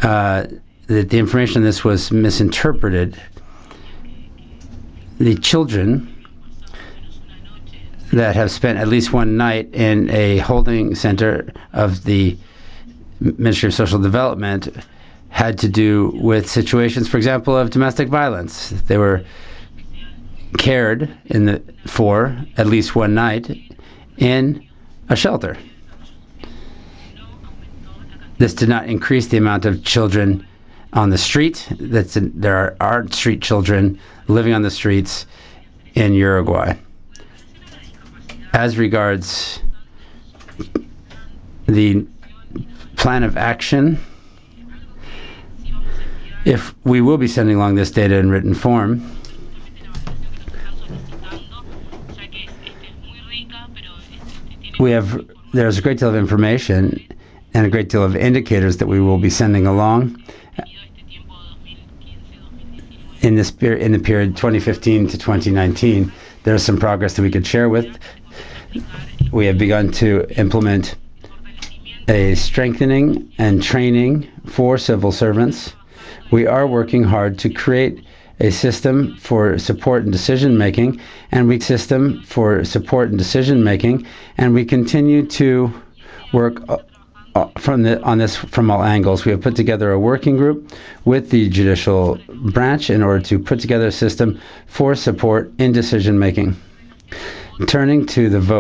that the information on this was misinterpreted. The children that have spent at least one night in a holding center of the Ministry of Social Development had to do with situations, for example, of domestic violence. They were cared for at least one night in a shelter. This did not increase the amount of children on the street. There are street children living on the streets in Uruguay. As regards the plan of action, if we will be sending along this data in written form, there's a great deal of information and a great deal of indicators that we will be sending along in the period 2015 to 2019. There's some progress that we could share with. We have begun to implement a strengthening and training for civil servants. We are working hard to create a system for support and decision making, and we continue to work on this from all angles. We have put together a working group with the judicial branch in order to put together a system for support in decision making. Turning to the vote.